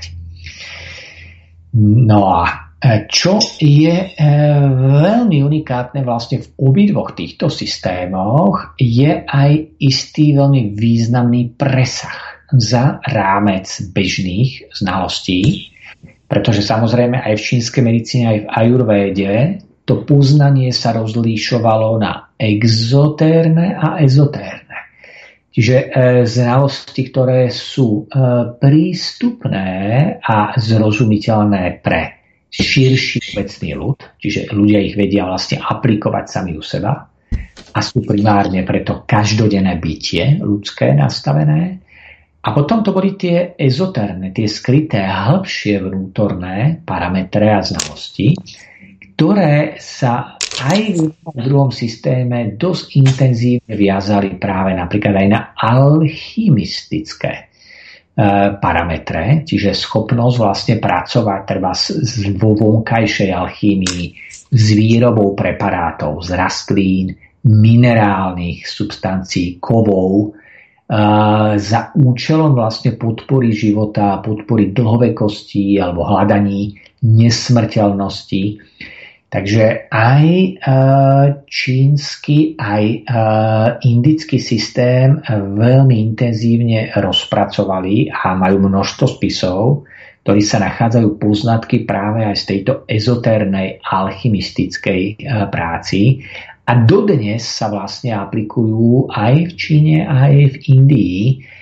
No a čo je veľmi unikátne vlastne v obidvoch týchto systémoch, je aj istý veľmi významný presah za rámec bežných znalostí, pretože samozrejme aj v čínskej medicíne, aj v ajurvéde to poznanie sa rozlíšovalo na exotérne a ezotérne. Čiže znalosti, ktoré sú prístupné a zrozumiteľné pre širší obecný ľud, čiže ľudia ich vedia vlastne aplikovať sami u seba a sú primárne preto každodenné bytie ľudské nastavené. A potom to boli tie ezotérne, tie skryté, hĺbšie vnútorné parametre a znalosti, ktoré sa aj v druhom systéme dosť intenzívne viazali práve napríklad aj na alchymistické parametre, čiže schopnosť vlastne pracovať treba vo vonkajšej alchýmii s výrobou preparátov z rastlín, minerálnych substancií, kovov, za účelom vlastne podpory života, podpory dlhovekosti alebo hľadaní nesmrteľnosti. Takže aj čínsky, aj indický systém veľmi intenzívne rozpracovali a majú množstvo spisov, ktorí sa nachádzajú poznatky práve aj z tejto ezotérnej alchymistickej práci. A dodnes sa vlastne aplikujú aj v Číne, aj v Indii.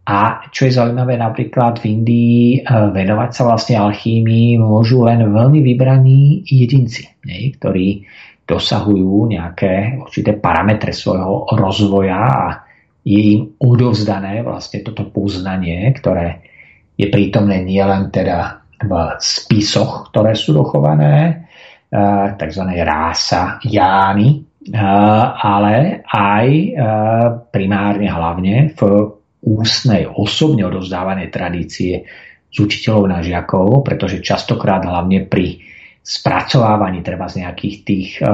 A čo je zaujímavé, napríklad v Indii venovať sa vlastne alchýmii môžu len veľmi vybraní jedinci, nie? Ktorí dosahujú nejaké určité parametre svojho rozvoja a je im odovzdané vlastne toto poznanie, ktoré je prítomné nielen teda v spisoch, ktoré sú dochované, takzvané rása jány, ale aj primárne hlavne v ústnej, osobne odovzdávanej tradície z učiteľov na žiakov, pretože častokrát hlavne pri spracovávaní treba z nejakých tých e,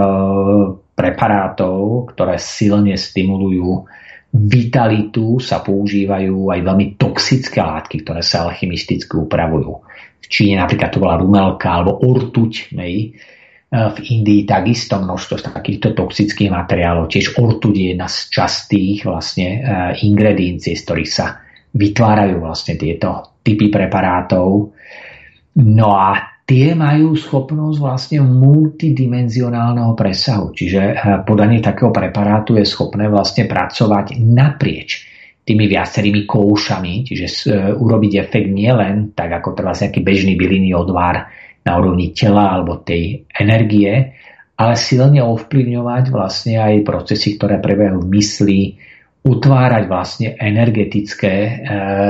preparátov, ktoré silne stimulujú vitalitu, sa používajú aj veľmi toxické látky, ktoré sa alchymisticky upravujú. V Číne napríklad to bola rumelka alebo ortuť, nej? V Indii takisto množstvo takýchto toxických materiálov. Tiež ortuť je jedna z častých vlastne ingrediencií, z ktorých sa vytvárajú vlastne tieto typy preparátov. No a tie majú schopnosť vlastne multidimenzionálneho presahu. Čiže podanie takého preparátu je schopné vlastne pracovať naprieč tými viacerými koušami, čiže urobiť efekt nielen tak, ako treba nejaký bežný bylinný odvar na úrovni tela alebo tej energie, ale silne ovplyvňovať vlastne aj procesy, ktoré prebiehajú v mysli, utvárať vlastne energetické e, e,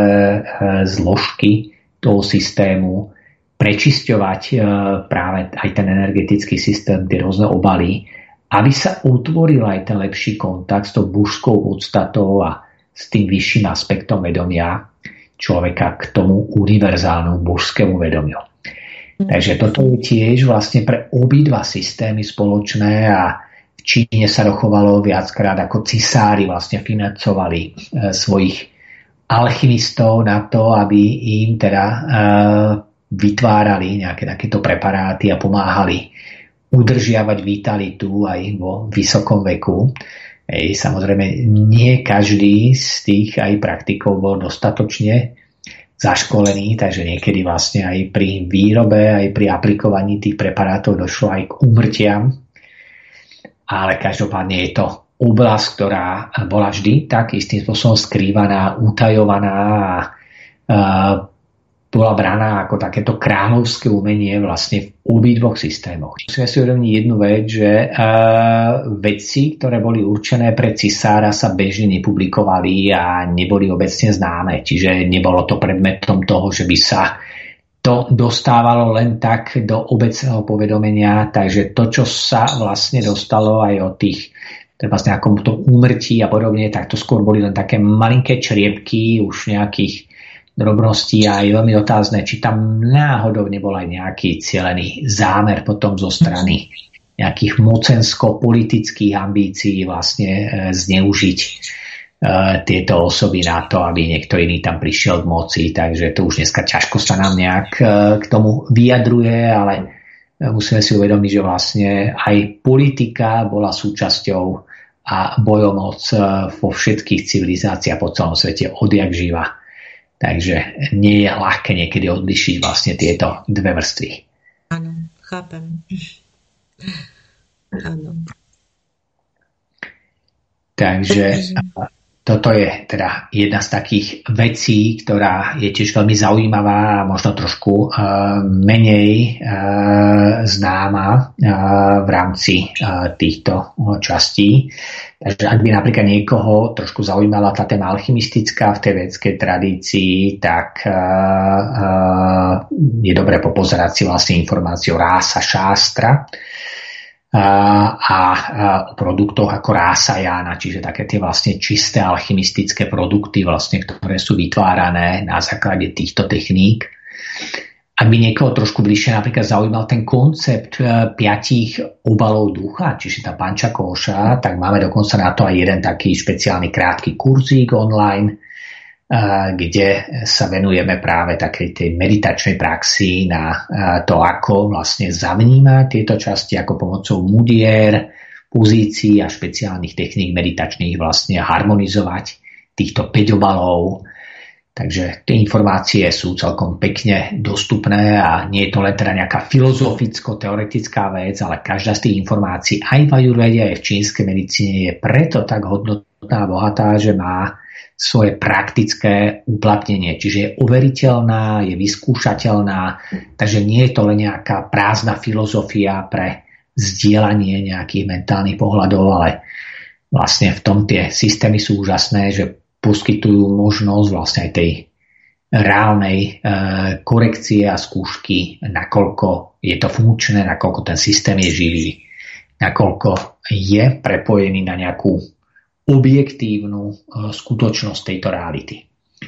zložky toho systému, prečisťovať e, práve aj ten energetický systém, tie rôzne obaly, aby sa utvoril aj ten lepší kontakt s tou božskou podstatou a s tým vyšším aspektom vedomia človeka k tomu univerzálnemu božskému vedomiu. Takže toto je tiež vlastne pre obidva systémy spoločné a v Číne sa dochovalo viackrát, ako cisári vlastne financovali e, svojich alchymistov na to, aby im teda e, vytvárali nejaké takéto preparáty a pomáhali udržiavať vitalitu aj vo vysokom veku. Ej, samozrejme, nie každý z tých aj praktikov bol dostatočne zaškolený, takže niekedy vlastne aj pri výrobe, aj pri aplikovaní tých preparátov došlo aj k úmrtiam. Ale každopádne je to oblasť, ktorá bola vždy tak istým spôsobom skrývaná, utajovaná a bola braná ako takéto kráľovské umenie vlastne v obidvoch systémoch. Musíme si uvedomiť jednu vec, že uh, veci, ktoré boli určené pre cisára, sa bežne nepublikovali a neboli obecne známe. Čiže nebolo to predmetom toho, že by sa to dostávalo len tak do obecného povedomenia. Takže to, čo sa vlastne dostalo aj od tých treba z nejakom to úmrtí a podobne, tak to skôr boli len také malinké čriepky už nejakých drobností a je veľmi otázne, či tam náhodou nebol aj nejaký cielený zámer potom zo strany nejakých mocensko-politických ambícií vlastne e, zneužiť e, tieto osoby na to, aby niekto iný tam prišiel k moci. Takže to už dneska ťažko sa nám nejak e, k tomu vyjadruje, ale musíme si uvedomiť, že vlastne aj politika bola súčasťou a bojomoc vo všetkých civilizáciách po celom svete odjak živa. Takže nie je ľahké niekedy odlišiť vlastne tieto dve vrstvy. Áno, chápem. Áno. Takže toto je teda jedna z takých vecí, ktorá je tiež veľmi zaujímavá a možno trošku uh, menej uh, známa uh, v rámci uh, týchto častí. Takže ak by napríklad niekoho trošku zaujímala tá téma alchymistická v tej vedskej tradícii, tak uh, uh, je dobré popozerať si vlastne informáciu Rása Šástra a o produktoch ako Rása Jána, čiže také tie vlastne čisté alchymistické produkty, vlastne, ktoré sú vytvárané na základe týchto techník. Ak by niekoho trošku bližšie napríklad zaujímal ten koncept piatich obalov ducha, čiže tá pančakóša, tak máme dokonca na to aj jeden taký špeciálny krátky kurzík online, kde sa venujeme práve takej tej meditačnej praxi na to, ako vlastne zavnímať tieto časti, ako pomocou mudier, pozícií a špeciálnych techník meditačných vlastne harmonizovať týchto päť obalov. Takže tie informácie sú celkom pekne dostupné a nie je to len teda nejaká filozoficko-teoretická vec, ale každá z tých informácií aj v ajurvede, aj v čínskej medicíne je preto tak hodnotná a bohatá, že má svoje praktické uplatnenie. Čiže je overiteľná, je vyskúšateľná, takže nie je to len nejaká prázdna filozofia pre zdieľanie nejakých mentálnych pohľadov, ale vlastne v tom tie systémy sú úžasné, že poskytujú možnosť vlastne aj tej reálnej e, korekcie a skúšky, nakoľko je to funkčné, nakoľko ten systém je živý, nakoľko je prepojený na nejakú objektívnu e, skutočnosť tejto reality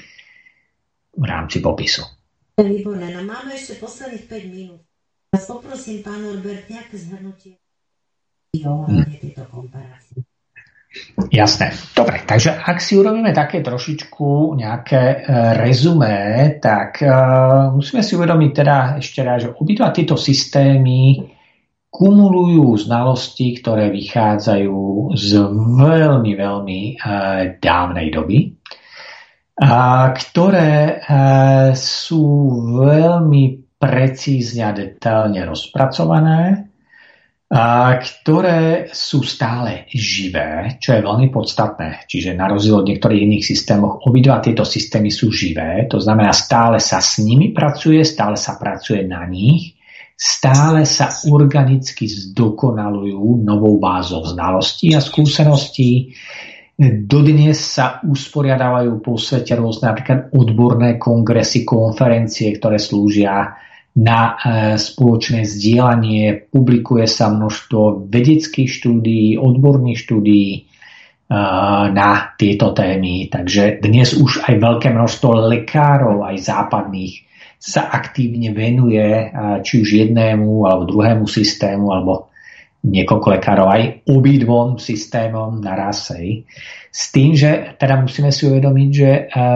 v rámci popisu. Výborné, no máme ešte posledných päť minút. Ja poprosím pán Norbert nejaké zhrnutie ohľadne tejto komparácie. Jasné. Dobre, takže ak si urobíme také trošičku nejaké e, rezumé, tak e, musíme si uvedomiť teda ešte raz, že obidva tieto systémy kumulujú znalosti, ktoré vychádzajú z veľmi, veľmi e, dávnej doby, a ktoré e, sú veľmi precízne a detailne rozpracované, a ktoré sú stále živé, čo je veľmi podstatné. Čiže na rozdiel od niektorých iných systémov, obidva tieto systémy sú živé, to znamená, stále sa s nimi pracuje, stále sa pracuje na nich, stále sa organicky zdokonalujú novou bázou znalostí a skúseností. Dodnes sa usporiadávajú po svete rôzne napríklad odborné kongresy, konferencie, ktoré slúžia na spoločné zdieľanie, publikuje sa množstvo vedeckých štúdií, odborných štúdií na tieto témy. Takže dnes už aj veľké množstvo lekárov, aj západných, sa aktívne venuje či už jednému alebo druhému systému, alebo niekoľko lekárov aj obidvom systémom naraz. S tým, že teda musíme si uvedomiť, že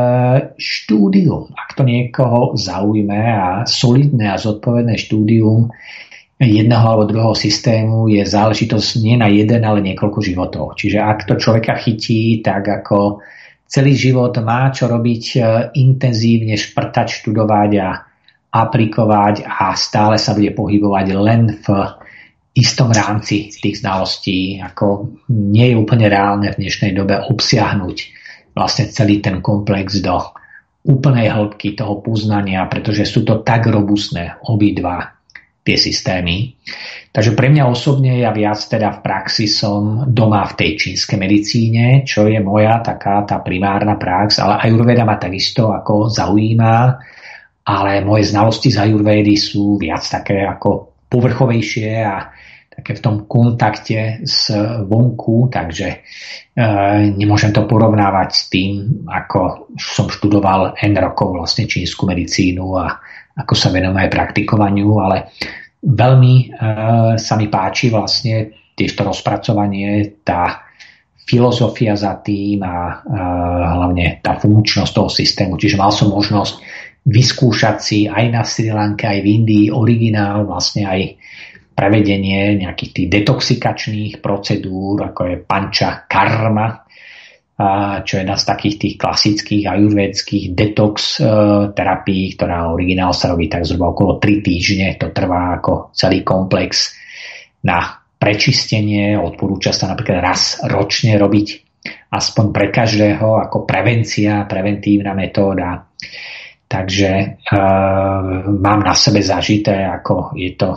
štúdium, ak to niekoho zaujme a solidné a zodpovedné štúdium jedného alebo druhého systému je záležitosť nie na jeden, ale niekoľko životov. Čiže ak to človeka chytí, tak ako celý život má čo robiť intenzívne, šprtať, študovať a aplikovať a stále sa bude pohybovať len v istom rámci tých znalostí, ako nie je úplne reálne v dnešnej dobe obsiahnuť vlastne celý ten komplex do úplnej hĺbky toho poznania, pretože sú to tak robustné obidva tie systémy. Takže pre mňa osobne ja viac teda v praxi som doma v tej čínskej medicíne, čo je moja taká tá primárna prax, ale ajurvéda ma takisto ako zaujíma, ale moje znalosti z ajurvédy sú viac také ako povrchovejšie a také v tom kontakte s vonku, takže e, nemôžem to porovnávať s tým, ako som študoval N rokov vlastne čínsku medicínu a ako sa venujem aj praktikovaniu, ale veľmi e, sa mi páči vlastne tiež to rozpracovanie, tá filozofia za tým a e, hlavne tá funkčnosť toho systému. Čiže mal som možnosť vyskúšať si aj na Sri Lanke, aj v Indii originál, vlastne aj prevedenie nejakých tých detoxikačných procedúr, ako je panča karma, čo je jedna z takých tých klasických ajurvédskych detox terapií, ktorá originál sa robí tak zhruba okolo tri týždne. To trvá ako celý komplex na prečistenie. Odporúča sa napríklad raz ročne robiť aspoň pre každého ako prevencia, preventívna metóda. Takže e, mám na sebe zažité, ako je to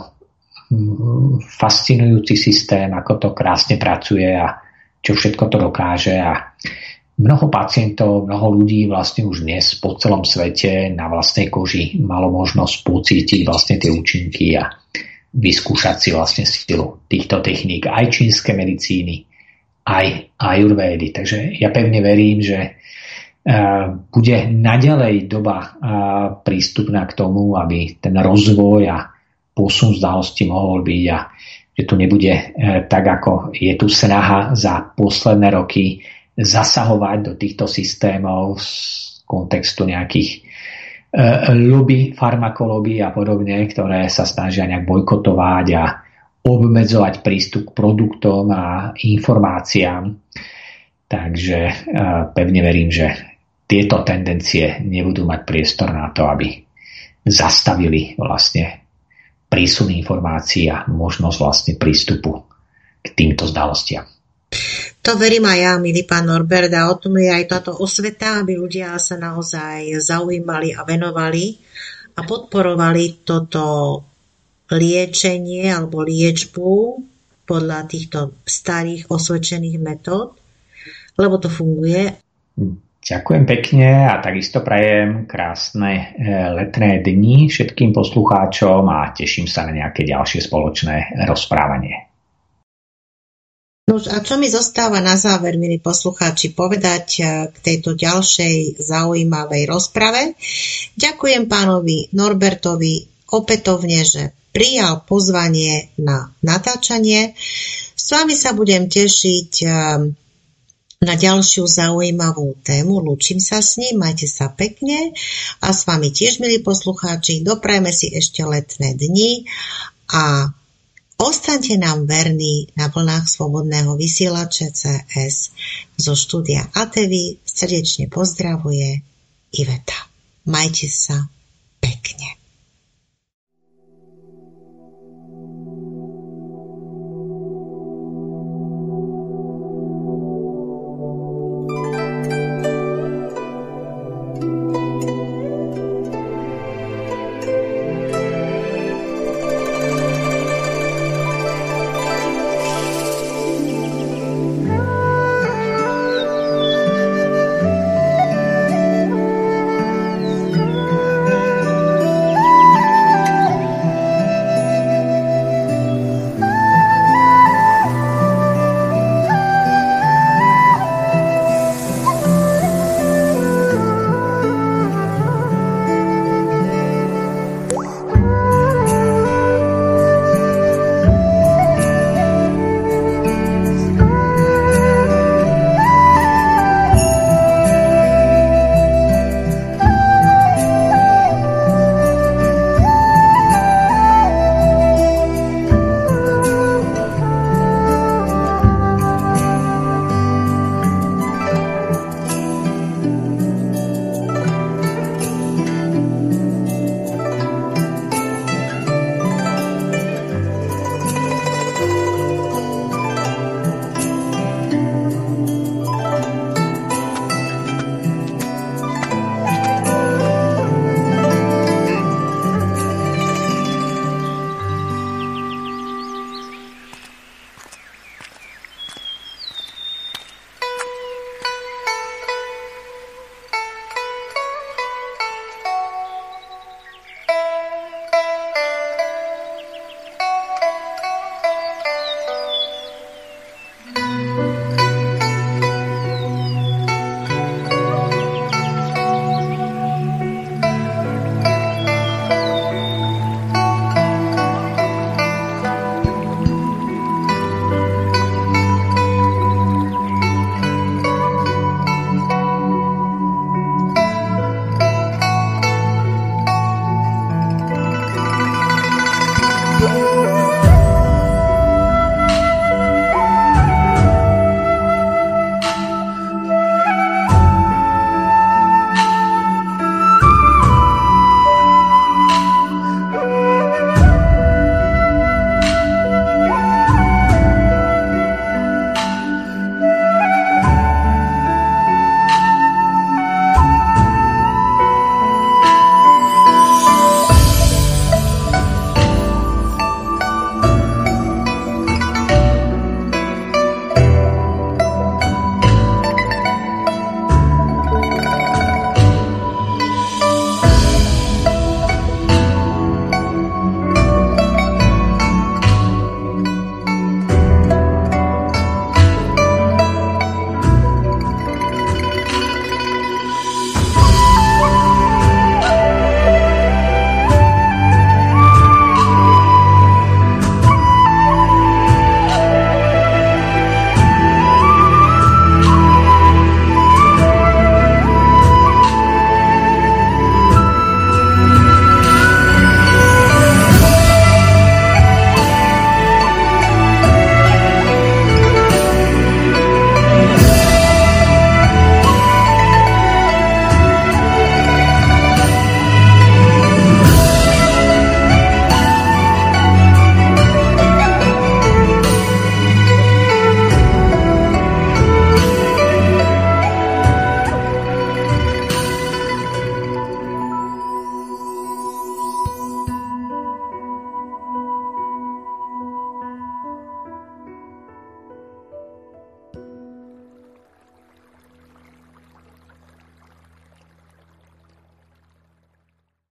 fascinujúci systém, ako to krásne pracuje a čo všetko to dokáže. A mnoho pacientov, mnoho ľudí vlastne už dnes po celom svete na vlastnej koži malo možnosť pocítiť vlastne tie účinky a vyskúšať si vlastne silu týchto techník aj čínskej medicíny, aj ajurvédy. Takže ja pevne verím, že bude naďalej doba prístupná k tomu, aby ten rozvoj a posun znalosti mohol byť a že tu nebude tak, ako je tu snaha za posledné roky zasahovať do týchto systémov z kontextu nejakých lobby, farmakológií a podobne, ktoré sa snažia nejak bojkotovať a obmedzovať prístup k produktom a informáciám. Takže pevne verím, že tieto tendencie nebudú mať priestor na to, aby zastavili vlastne prísun informácií a možnosť vlastne prístupu k týmto znalostiam. To verím aj ja, milý pán Norbert, a o tom je aj táto osveta, aby ľudia sa naozaj zaujímali a venovali a podporovali toto liečenie alebo liečbu podľa týchto starých osvedčených metód, lebo to funguje. Ďakujem pekne a takisto prajem krásne letné dni všetkým poslucháčom a teším sa na nejaké ďalšie spoločné rozprávanie. No a čo mi zostáva na záver, milí poslucháči, povedať k tejto ďalšej zaujímavej rozprave. Ďakujem pánovi Norbertovi opätovne, že prijal pozvanie na natáčanie. S vami sa budem tešiť na ďalšiu zaujímavú tému. Lúčim sa s ním, majte sa pekne a s vami tiež, milí poslucháči, doprajme si ešte letné dni a ostaňte nám verní na vlnách Slobodného vysielača cé es. Zo štúdia á té vé srdečne pozdravuje Iveta. Majte sa pekne.